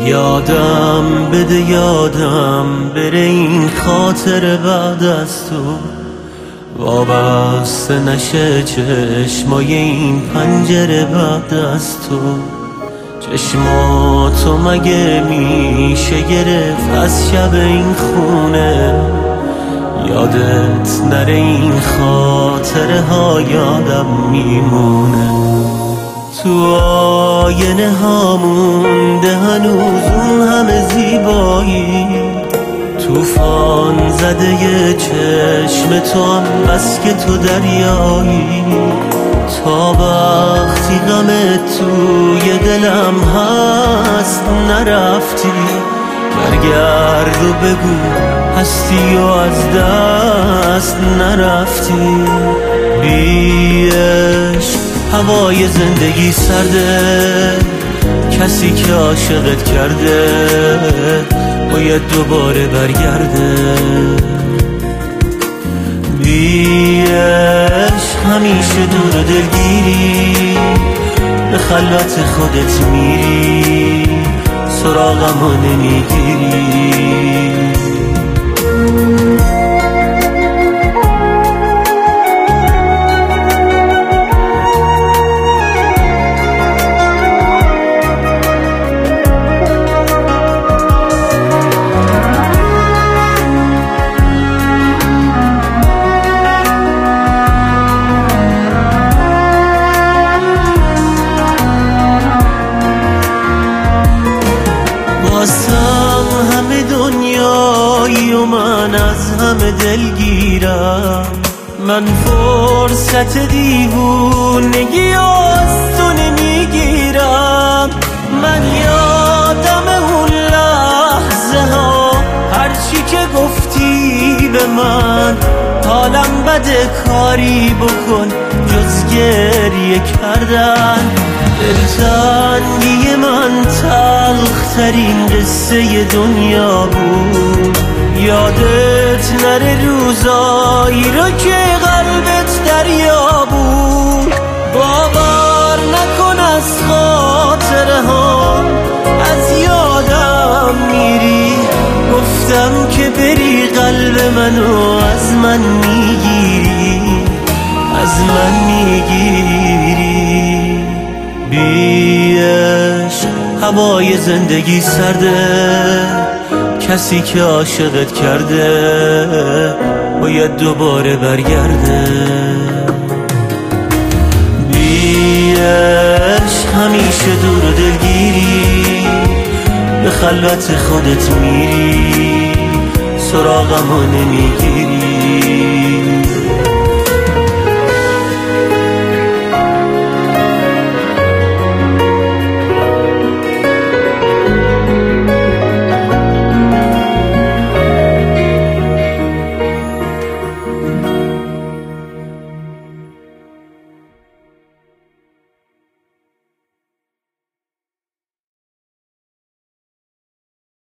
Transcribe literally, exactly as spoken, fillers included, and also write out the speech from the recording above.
یادم بده یادم بره این خاطر بعد از تو، وابسته نشه چشمای این پنجره بعد از تو. چشماتو مگه میشه گرفت از شب این خونه؟ یادت نره این خاطره ها یادم میمونه. تو آینه ها مونده هنوز اون همه زیبایی، توفان زده یه چشم تو هم بس که تو دریایی. تا وقتی غم توی دلم هست نرفتی، برگرد و بگو هستی و از دست نرفتی. بی عشق هوای زندگی سرده، کسی که عاشقت کرده باید دوباره برگرده. بی عشق همیشه دور و دلگیری، به خلوت خودت میری سراغمو نمیگیری. واسم همه دنیایی و من از همه دلگیرم، من فرصت دیوونگی از تو نمیگیرم. من یادم اون لحظه ها هرچی که گفتی به من، حالم بده کاری بکن جز گریه کردن. دلتنگی من تلخترین قصه دنیا بود، یادت نره روزایی رو که قلبت دریا بود. باور نکن از خاطره ها از یادم میری، گفتم که بری قلب منو از من میگیری، از من میگیری. بی عشق هوای زندگی سرده، کسی که عاشقت کرده باید دوباره برگرده. بی عشق همیشه دور و دلگیری، به خلوت خودت میری سراغمو نمیگیری.